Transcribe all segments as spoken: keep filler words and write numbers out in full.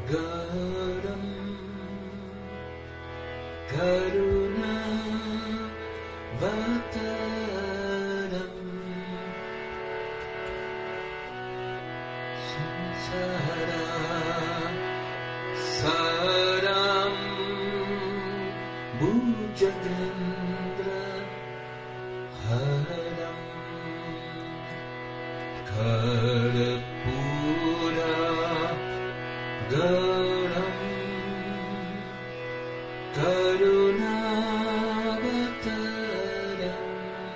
Garam Karuna Vataram Samsara Saram Bhujagendra Haram Karapura Garam Karunavataram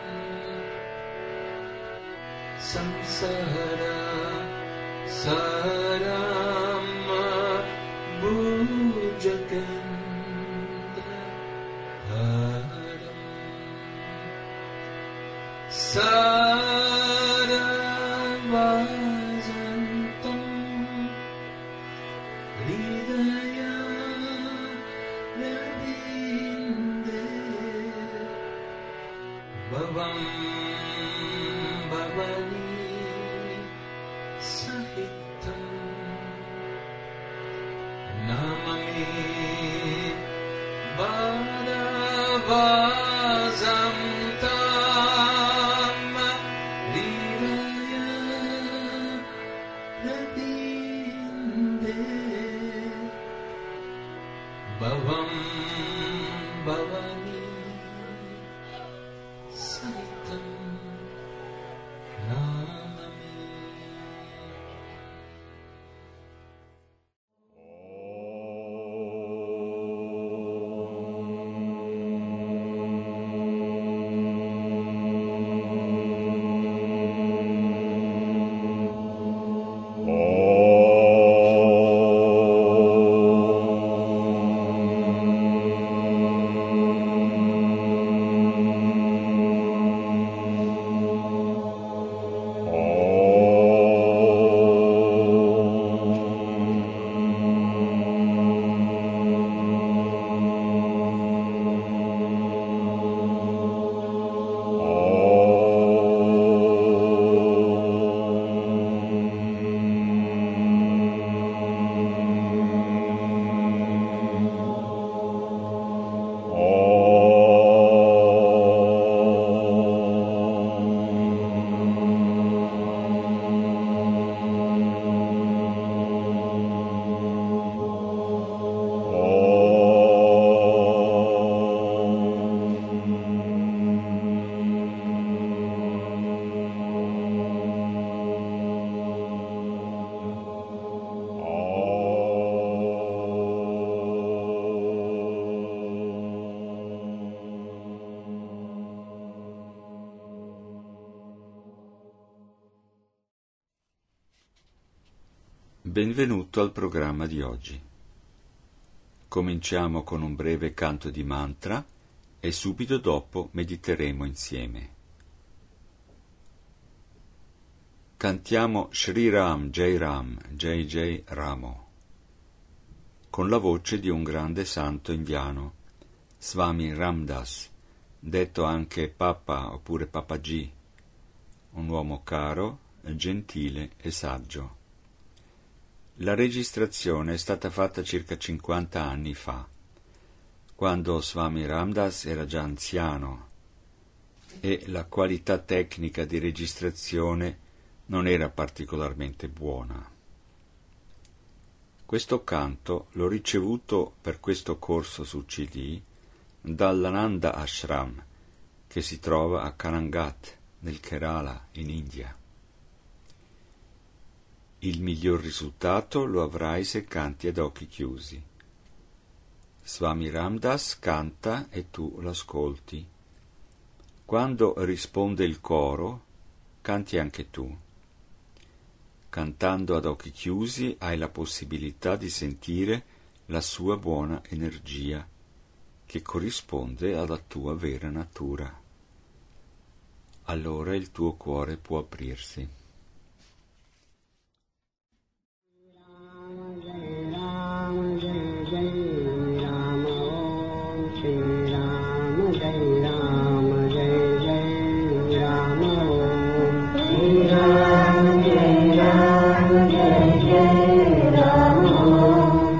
Samsara Saram Bhujagendra Haram Saravazantam Hridaya Radinde Bhavam Bhavani Sahitam Namami Bharavazantam Hridaya Radinde Bhavam Bhavani Sahitam Namami. Benvenuto al programma di oggi. Cominciamo con un breve canto di mantra e subito dopo mediteremo insieme. Cantiamo Shri Ram Jai Ram Jai Jai Ramo con la voce di un grande santo indiano, Swami Ramdas, detto anche Papa oppure Papaji, un uomo caro, gentile e saggio. La registrazione è stata fatta circa cinquanta anni fa, quando Swami Ramdas era già anziano e la qualità tecnica di registrazione non era particolarmente buona. Questo canto l'ho ricevuto per questo corso su C D dall'Ananda Ashram, che si trova a Kanangat, nel Kerala, in India. Il miglior risultato lo avrai se canti ad occhi chiusi. Swami Ramdas canta e tu l'ascolti. Quando risponde il coro, canti anche tu. Cantando ad occhi chiusi hai la possibilità di sentire la sua buona energia, che corrisponde alla tua vera natura. Allora il tuo cuore può aprirsi. Ram, Jai Ram, Jai Jai Ram.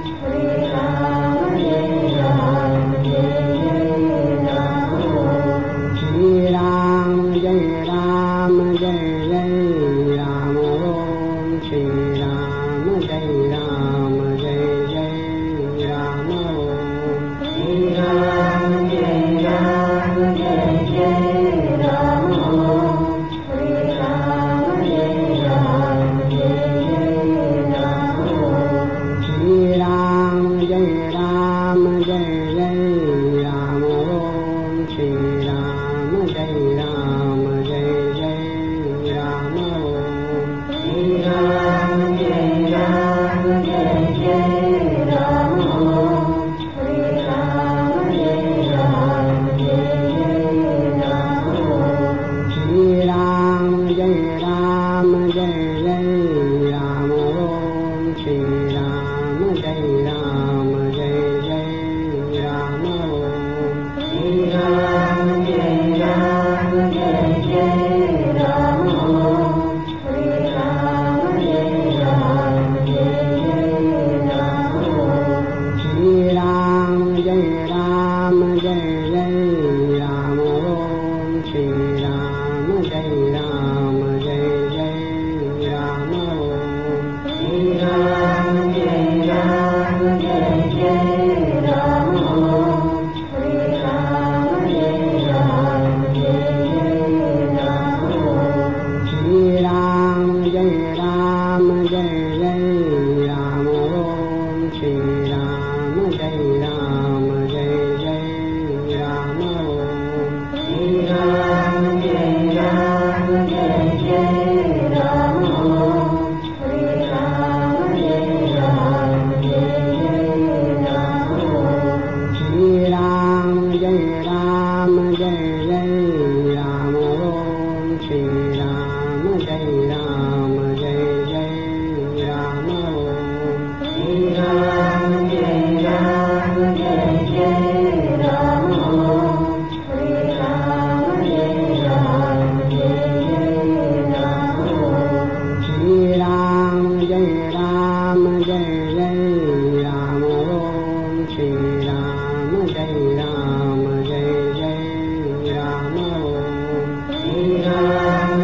Shri Ram Jai Ram Jai Jai Ram Om Shri Ram Jai Ram Jai Jai Ram Om Shri Ram Jai Ram Jai Jai Ram Om Shri Ram Jai Ram Jai Jai Ram Om Shri Ram Jai Ram Jai Jai Ram Om Shri Ram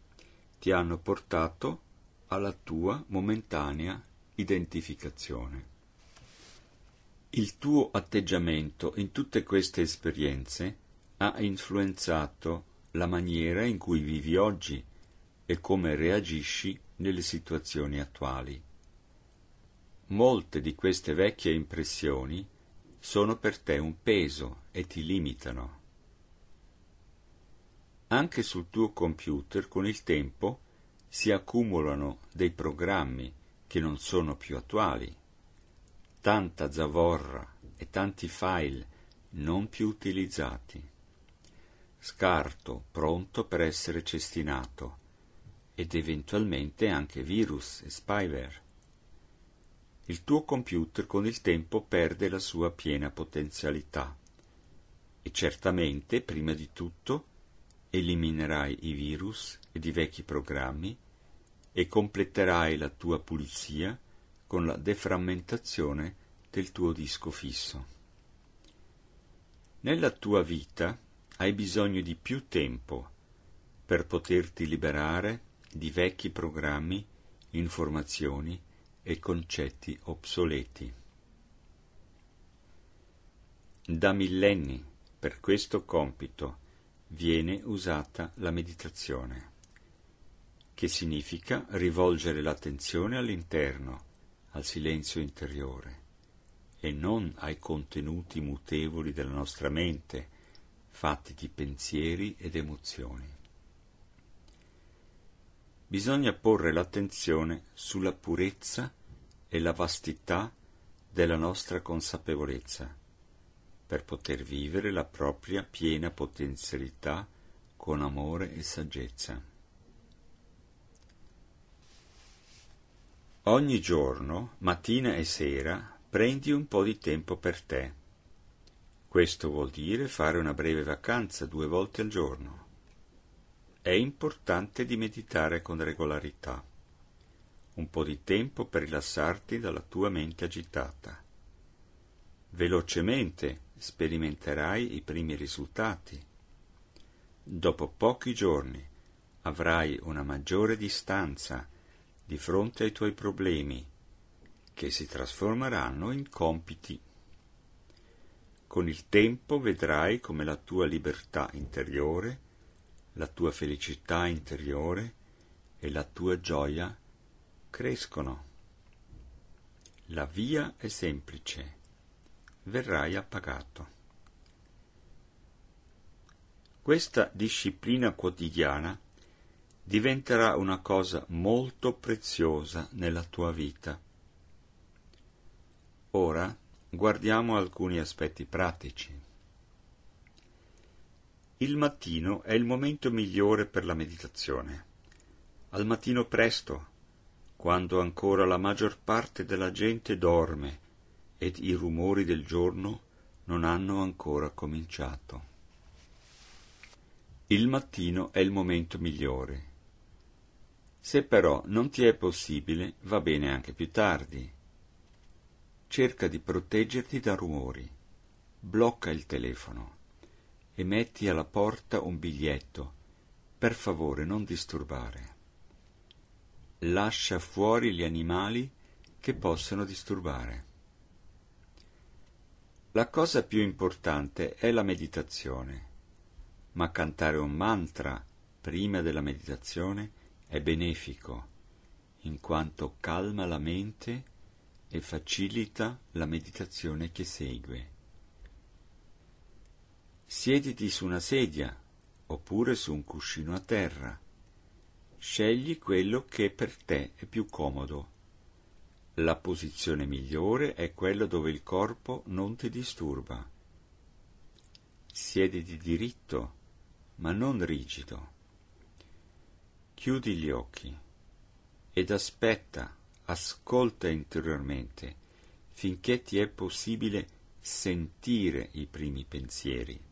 ti hanno portato alla tua momentanea identificazione. Il tuo atteggiamento in tutte queste esperienze ha influenzato la maniera in cui vivi oggi e come reagisci nelle situazioni attuali. Molte di queste vecchie impressioni sono per te un peso e ti limitano. Anche sul tuo computer con il tempo si accumulano dei programmi che non sono più attuali, tanta zavorra e tanti file non più utilizzati, scarto pronto per essere cestinato ed eventualmente anche virus e spyware. Il tuo computer con il tempo perde la sua piena potenzialità e certamente, prima di tutto, eliminerai i virus ed i vecchi programmi e completerai la tua pulizia con la deframmentazione del tuo disco fisso. Nella tua vita hai bisogno di più tempo per poterti liberare di vecchi programmi, informazioni e concetti obsoleti. Da millenni per questo compito viene usata la meditazione, che significa rivolgere l'attenzione all'interno, al silenzio interiore, e non ai contenuti mutevoli della nostra mente, fatti di pensieri ed emozioni. Bisogna porre l'attenzione sulla purezza e la vastità della nostra consapevolezza, per poter vivere la propria piena potenzialità con amore e saggezza. Ogni giorno, mattina e sera, prendi un po' di tempo per te. Questo vuol dire fare una breve vacanza due volte al giorno. È importante di meditare con regolarità, un po' di tempo per rilassarti dalla tua mente agitata. Velocemente sperimenterai i primi risultati. Dopo pochi giorni avrai una maggiore distanza di fronte ai tuoi problemi, che si trasformeranno in compiti. Con il tempo vedrai come la tua libertà interiore, la tua felicità interiore e la tua gioia crescono. La via è semplice. Verrai appagato. Questa disciplina quotidiana diventerà una cosa molto preziosa nella tua vita. Ora guardiamo alcuni aspetti pratici. Il mattino è il momento migliore per la meditazione. Al mattino presto, quando ancora la maggior parte della gente dorme ed i rumori del giorno non hanno ancora cominciato. Il mattino è il momento migliore. Se però non ti è possibile, va bene anche più tardi. Cerca di proteggerti da rumori, blocca il telefono e metti alla porta un biglietto: per favore non disturbare. Lascia fuori gli animali che possono disturbare. La cosa più importante è la meditazione, ma cantare un mantra prima della meditazione è benefico, in quanto calma la mente e facilita la meditazione che segue. Siediti su una sedia oppure su un cuscino a terra. Scegli quello che per te è più comodo. La posizione migliore è quella dove il corpo non ti disturba. Siediti diritto, ma non rigido. Chiudi gli occhi ed aspetta, ascolta interiormente, finché ti è possibile sentire i primi pensieri.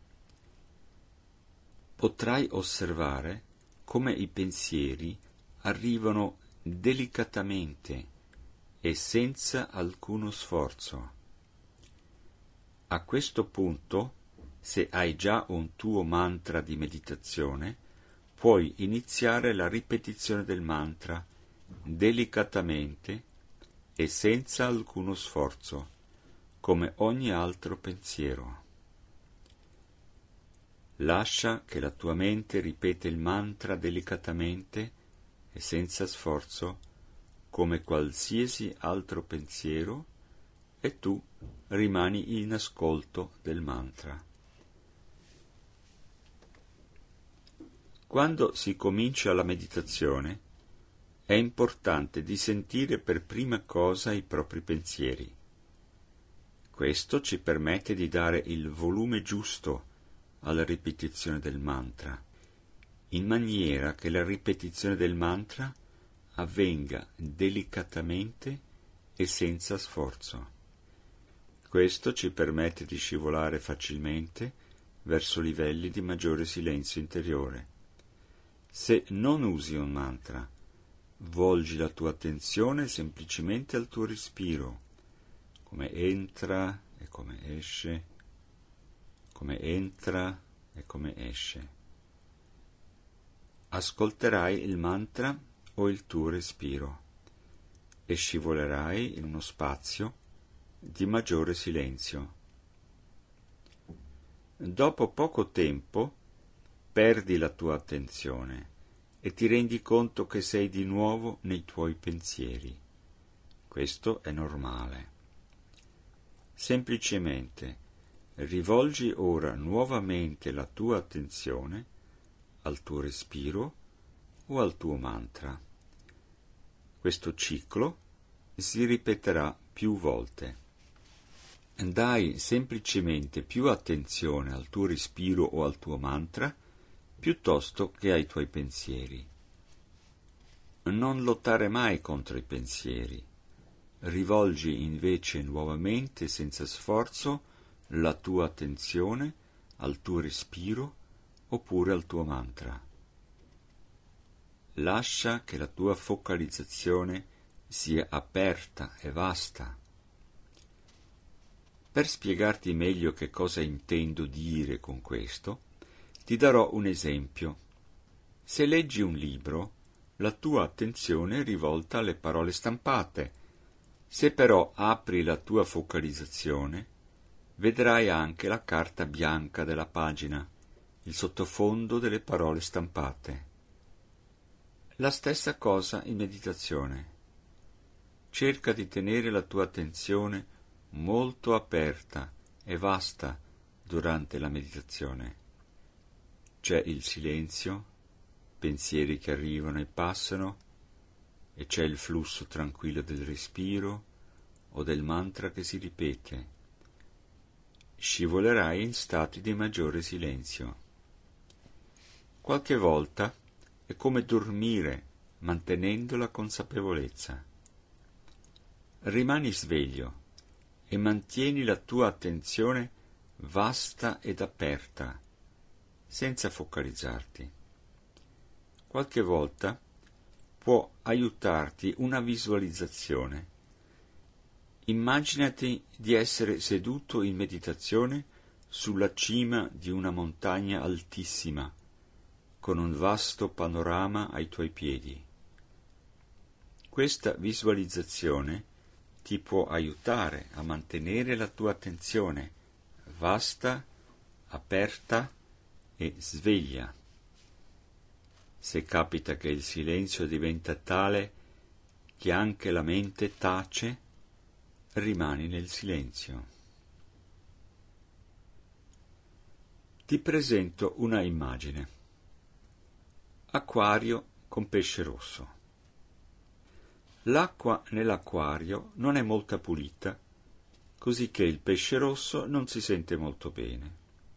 Potrai osservare come i pensieri arrivano delicatamente e senza alcuno sforzo. A questo punto, se hai già un tuo mantra di meditazione, puoi iniziare la ripetizione del mantra delicatamente e senza alcuno sforzo, come ogni altro pensiero. Lascia che la tua mente ripete il mantra delicatamente e senza sforzo, come qualsiasi altro pensiero, e tu rimani in ascolto del mantra. Quando si comincia la meditazione, è importante di sentire per prima cosa i propri pensieri. Questo ci permette di dare il volume giusto alla ripetizione del mantra, in maniera che la ripetizione del mantra avvenga delicatamente e senza sforzo. Questo ci permette di scivolare facilmente verso livelli di maggiore silenzio interiore. Se non usi un mantra, volgi la tua attenzione semplicemente al tuo respiro, come entra e come esce, come entra e come esce. Ascolterai il mantra o il tuo respiro e scivolerai in uno spazio di maggiore silenzio. Dopo poco tempo perdi la tua attenzione e ti rendi conto che sei di nuovo nei tuoi pensieri. Questo è normale. Semplicemente rivolgi ora nuovamente la tua attenzione al tuo respiro o al tuo mantra. Questo ciclo si ripeterà più volte. Dai semplicemente più attenzione al tuo respiro o al tuo mantra piuttosto che ai tuoi pensieri. Non lottare mai contro i pensieri. Rivolgi invece nuovamente senza sforzo la tua attenzione al tuo respiro oppure al tuo mantra. Lascia che la tua focalizzazione sia aperta e vasta. Per spiegarti meglio che cosa intendo dire con questo, ti darò un esempio. Se leggi un libro, la tua attenzione è rivolta alle parole stampate. Se però apri la tua focalizzazione, vedrai anche la carta bianca della pagina, il sottofondo delle parole stampate. La stessa cosa in meditazione. Cerca di tenere la tua attenzione molto aperta e vasta durante la meditazione. C'è il silenzio, pensieri che arrivano e passano, e c'è il flusso tranquillo del respiro o del mantra che si ripete. Scivolerai in stati di maggiore silenzio. Qualche volta è come dormire mantenendo la consapevolezza. Rimani sveglio e mantieni la tua attenzione vasta ed aperta, senza focalizzarti. Qualche volta può aiutarti una visualizzazione. Immaginati di essere seduto in meditazione sulla cima di una montagna altissima, con un vasto panorama ai tuoi piedi. Questa visualizzazione ti può aiutare a mantenere la tua attenzione vasta, aperta e sveglia. Se capita che il silenzio diventa tale che anche la mente tace, rimani nel silenzio. Ti presento una immagine. Acquario con pesce rosso. L'acqua nell'acquario non è molto pulita, così che il pesce rosso non si sente molto bene.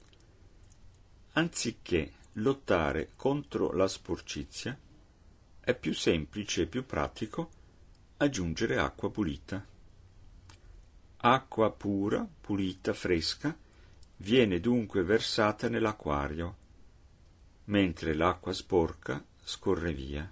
Anziché lottare contro la sporcizia, è più semplice e più pratico aggiungere acqua pulita. Acqua pura, pulita, fresca, viene dunque versata nell'acquario, mentre l'acqua sporca scorre via.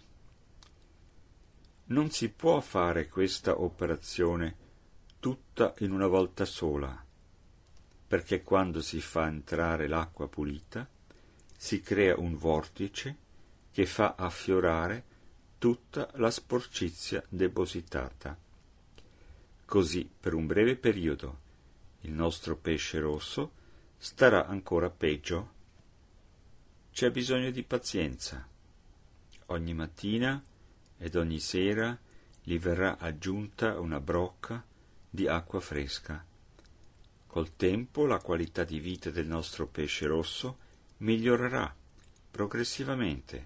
Non si può fare questa operazione tutta in una volta sola, perché quando si fa entrare l'acqua pulita si crea un vortice che fa affiorare tutta la sporcizia depositata. Così, per un breve periodo, il nostro pesce rosso starà ancora peggio. C'è bisogno di pazienza. Ogni mattina ed ogni sera gli verrà aggiunta una brocca di acqua fresca. Col tempo la qualità di vita del nostro pesce rosso migliorerà progressivamente.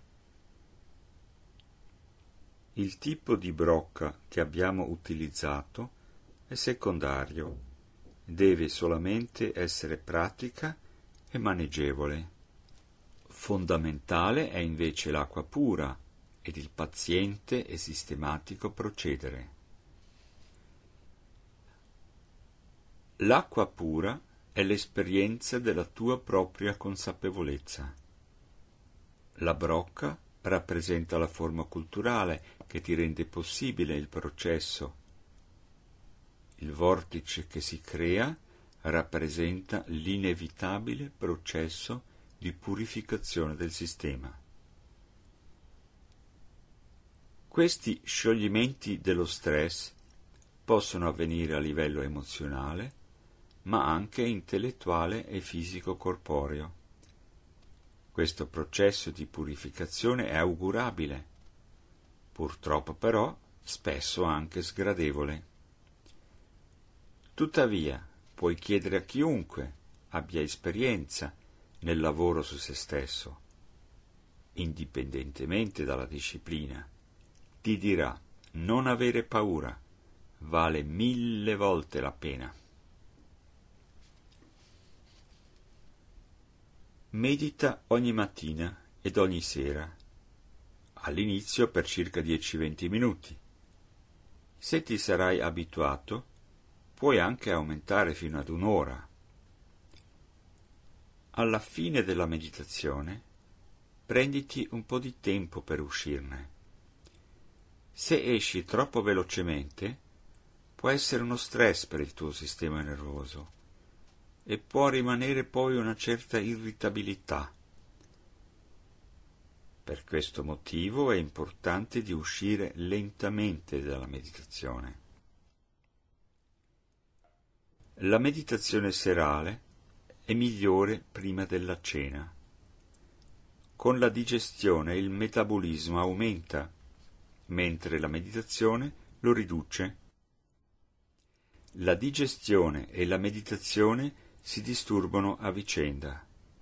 Il tipo di brocca che abbiamo utilizzato è secondario, deve solamente essere pratica e maneggevole. Fondamentale è invece l'acqua pura ed il paziente e sistematico procedere. L'acqua pura è l'esperienza della tua propria consapevolezza. La brocca rappresenta la forma culturale che ti rende possibile il processo. Il vortice che si crea rappresenta l'inevitabile processo di purificazione del sistema. Questi scioglimenti dello stress possono avvenire a livello emozionale, ma anche intellettuale e fisico-corporeo. Questo processo di purificazione è augurabile, purtroppo però spesso anche sgradevole. Tuttavia, puoi chiedere a chiunque abbia esperienza nel lavoro su se stesso, indipendentemente dalla disciplina, ti dirà: non avere paura, vale mille volte la pena. Medita ogni mattina ed ogni sera, all'inizio per circa dieci venti minuti. Se ti sarai abituato, puoi anche aumentare fino ad un'ora. Alla fine della meditazione, prenditi un po' di tempo per uscirne. Se esci troppo velocemente, può essere uno stress per il tuo sistema nervoso e può rimanere poi una certa irritabilità. Per questo motivo è importante di uscire lentamente dalla meditazione. La meditazione serale è migliore prima della cena. Con la digestione il metabolismo aumenta, mentre la meditazione lo riduce. La digestione e la meditazione si disturbano a vicenda.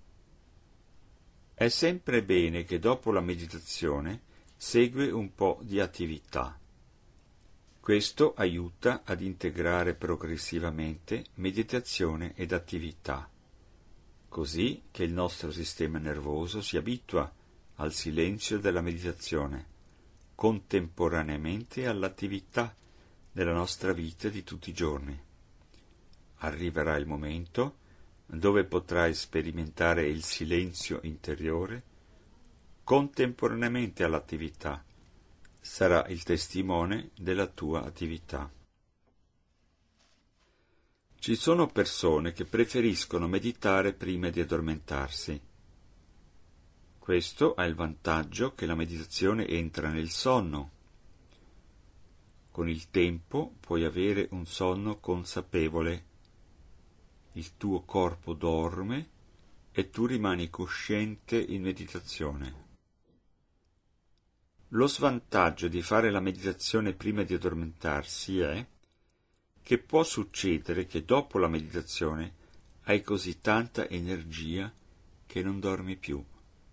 È sempre bene che dopo la meditazione segui un po' di attività. Questo aiuta ad integrare progressivamente meditazione ed attività, così che il nostro sistema nervoso si abitua al silenzio della meditazione, contemporaneamente all'attività della nostra vita di tutti i giorni. Arriverà il momento dove potrai sperimentare il silenzio interiore contemporaneamente all'attività. Sarà il testimone della tua attività. Ci sono persone che preferiscono meditare prima di addormentarsi. Questo ha il vantaggio che la meditazione entra nel sonno. Con il tempo puoi avere un sonno consapevole. Il tuo corpo dorme e tu rimani cosciente in meditazione. Lo svantaggio di fare la meditazione prima di addormentarsi è che può succedere che dopo la meditazione hai così tanta energia che non dormi più.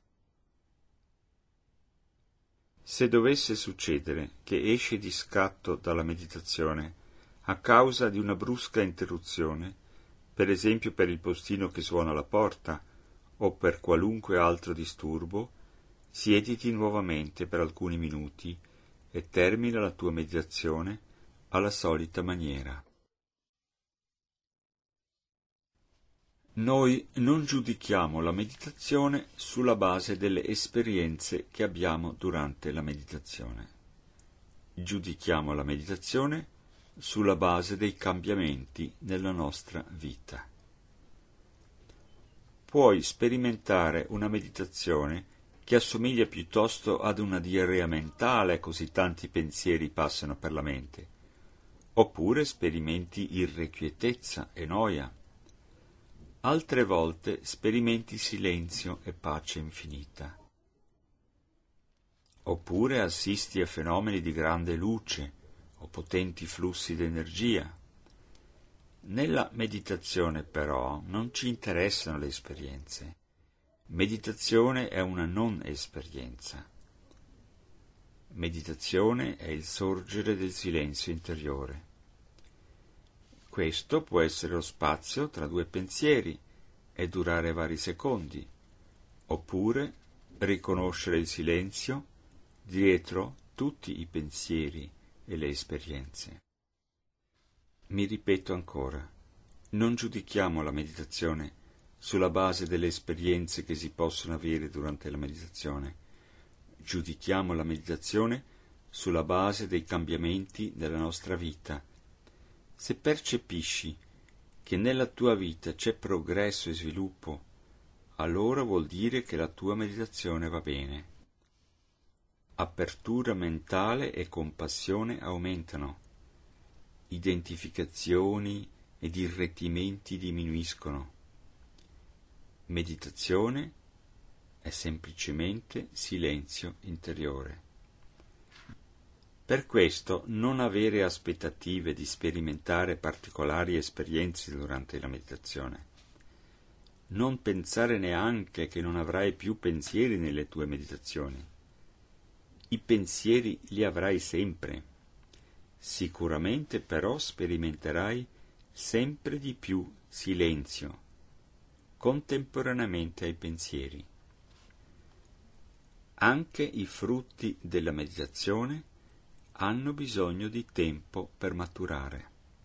Se dovesse succedere che esci di scatto dalla meditazione a causa di una brusca interruzione, per esempio per il postino che suona alla porta o per qualunque altro disturbo, siediti nuovamente per alcuni minuti e termina la tua meditazione alla solita maniera. Noi non giudichiamo la meditazione sulla base delle esperienze che abbiamo durante la meditazione. Giudichiamo la meditazione sulla base dei cambiamenti nella nostra vita. Puoi sperimentare una meditazione che assomiglia piuttosto ad una diarrea mentale, così tanti pensieri passano per la mente, oppure sperimenti irrequietezza e noia. Altre volte sperimenti silenzio e pace infinita. Oppure assisti a fenomeni di grande luce o potenti flussi d'energia. Nella meditazione, però, non ci interessano le esperienze. Meditazione è una non esperienza. Meditazione è il sorgere del silenzio interiore. Questo può essere lo spazio tra due pensieri e durare vari secondi, oppure riconoscere il silenzio dietro tutti i pensieri e le esperienze. Mi ripeto ancora, non giudichiamo la meditazione sulla base delle esperienze che si possono avere durante la meditazione. Giudichiamo la meditazione sulla base dei cambiamenti della nostra vita. Se percepisci che nella tua vita c'è progresso e sviluppo, allora vuol dire che la tua meditazione va bene. Apertura mentale e compassione aumentano. Identificazioni ed irretimenti diminuiscono. Meditazione è semplicemente silenzio interiore. Per questo non avere aspettative di sperimentare particolari esperienze durante la meditazione. Non pensare neanche che non avrai più pensieri nelle tue meditazioni. I pensieri li avrai sempre. Sicuramente però sperimenterai sempre di più silenzio, contemporaneamente ai pensieri. Anche i frutti della meditazione hanno bisogno di tempo per maturare.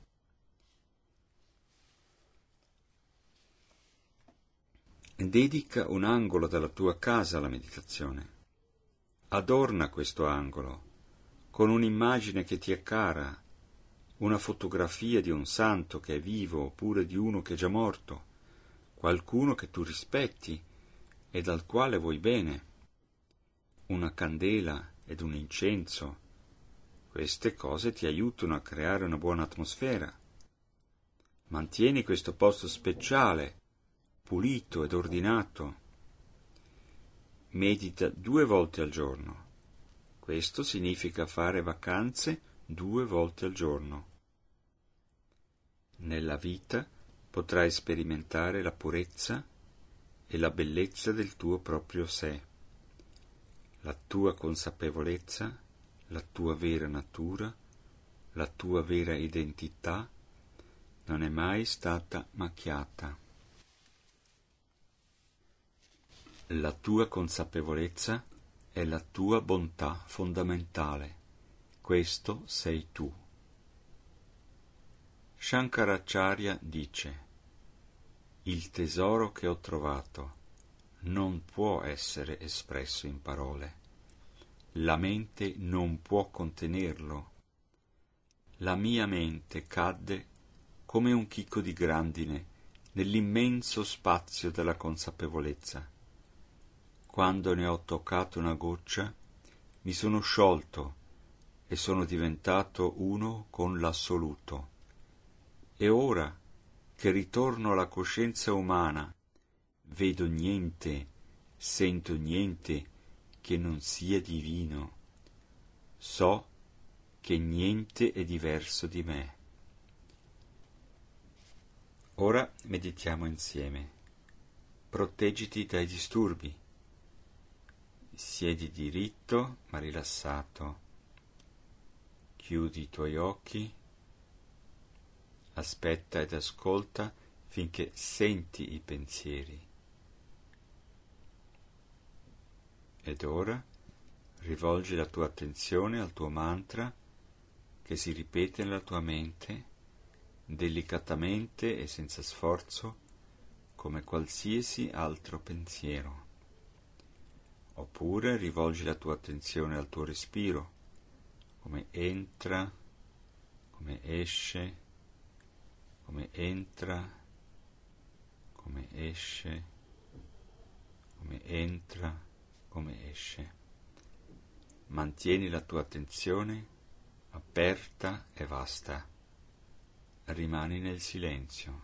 Dedica un angolo della tua casa alla meditazione. Adorna questo angolo con un'immagine che ti è cara, una fotografia di un santo che è vivo oppure di uno che è già morto, qualcuno che tu rispetti e dal quale vuoi bene, una candela ed un incenso. Queste cose ti aiutano a creare una buona atmosfera. Mantieni questo posto speciale, pulito ed ordinato. Medita due volte al giorno. Questo significa fare vacanze due volte al giorno. Nella vita potrai sperimentare la purezza e la bellezza del tuo proprio sé, la tua consapevolezza, la tua vera natura, la tua vera identità non è mai stata macchiata. La tua consapevolezza è la tua bontà fondamentale. Questo sei tu. Shankaracharya dice: il tesoro che ho trovato non può essere espresso in parole. La mente non può contenerlo. La mia mente cadde come un chicco di grandine nell'immenso spazio della consapevolezza. Quando ne ho toccato una goccia, mi sono sciolto e sono diventato uno con l'assoluto. E ora che ritorno alla coscienza umana, vedo niente, sento niente che non sia divino. So che niente è diverso di me. Ora meditiamo insieme. Proteggiti dai disturbi. Siedi diritto ma rilassato. Chiudi i tuoi occhi. Aspetta ed ascolta finché senti i pensieri. Ed ora rivolgi la tua attenzione al tuo mantra che si ripete nella tua mente delicatamente e senza sforzo come qualsiasi altro pensiero. Oppure rivolgi la tua attenzione al tuo respiro, come entra, come esce, come entra, come esce, come entra, come esce. Mantieni la tua attenzione aperta e vasta. Rimani nel silenzio.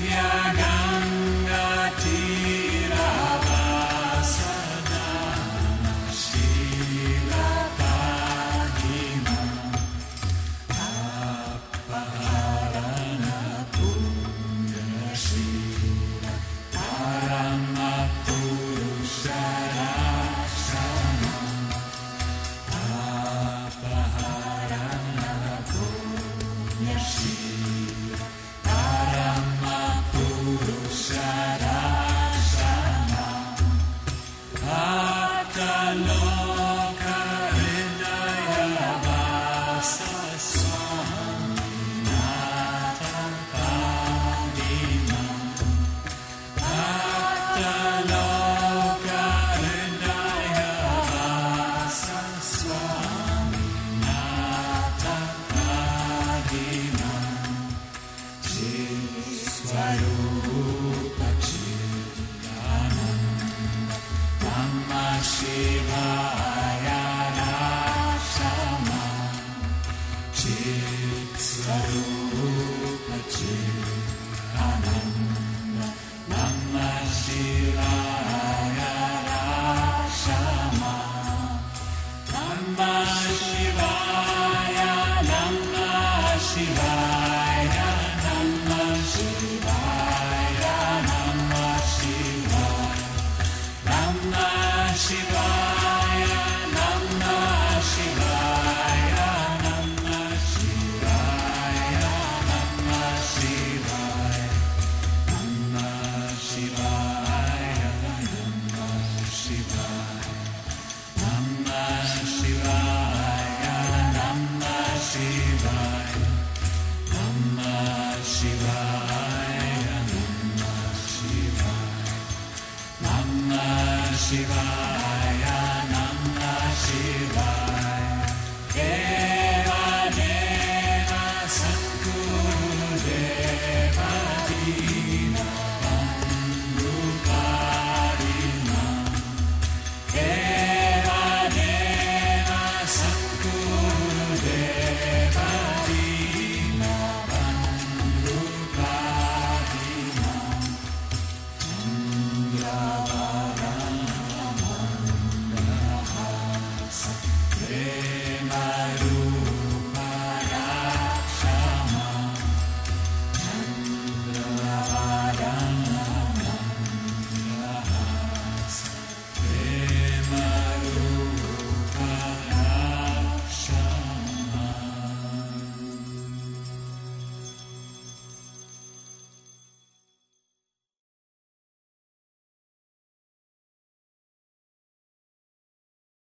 Shiva.